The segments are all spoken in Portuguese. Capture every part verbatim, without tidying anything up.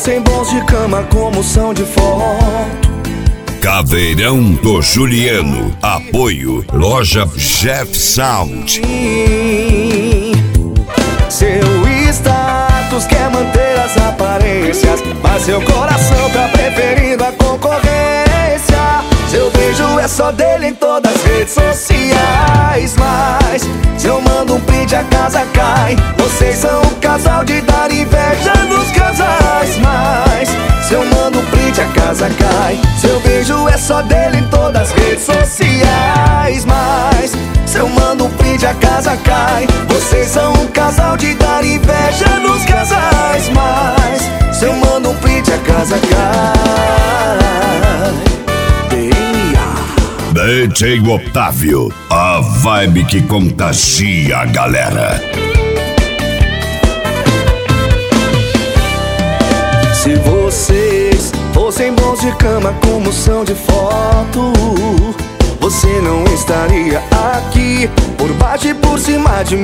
fossem bons de cama como são de foto. Caveirão do Juliano. Apoio Loja Jeff Sound. Seu status quer manter as aparências, mas seu coração tá preferindo a concorrência. Seu beijo é só dele em todas as redes sociais, mas se eu mando um print a casa cai. Vocês são um casal de dar inveja nos casais, mas se eu mando um print a casa cai. Seu beijo é só dele em todas as redes sociais, mas se eu mando um print a casa cai. Vocês são um casal de dar inveja nos casais, mas se eu mando um print a casa cai. D J Otávio, a vibe que contagia a galera. Se vocês fossem bons de cama como são de foto, você não estaria aqui por baixo e por cima de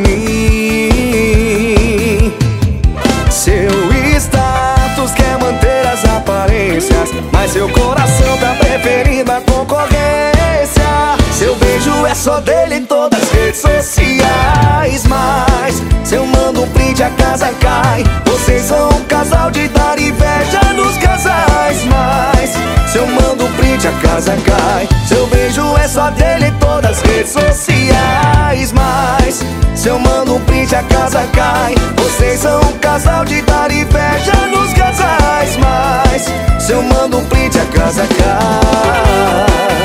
mim. Seu status quer manter as aparências, mas seu coração tá preferindo a concorrência. Seu beijo é só dele em todas as redes sociais, mas se eu mando um print a casa cai. Vocês são um casal de dar inveja nos casais, mas se eu mando um print a casa cai. Seu beijo é só dele em todas as redes sociais, mas se eu mando um print a casa cai. Vocês são um casal de dar inveja nos casais, mas se eu mando um print a casa cai.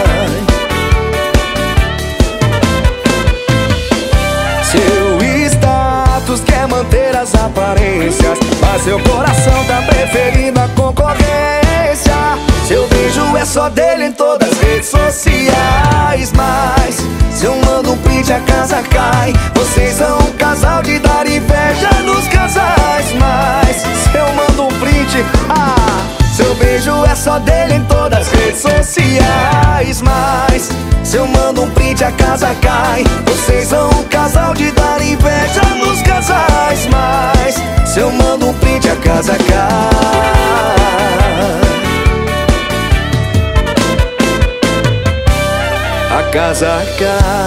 Seu status quer manter as aparências, mas seu coração tá preferindo a concorrência. Seu beijo é só dele em todas as redes sociais, mas se eu mando um print a casa cai. Vocês são um casal de dar inveja nos casais, mas se eu mando um print, ah, seu beijo é só dele em todas as redes sociais, mas se eu mando um print a casa cai. Vocês são um casal de dar inveja nos casais, mas se eu mando um print a casa cai. A casa cai.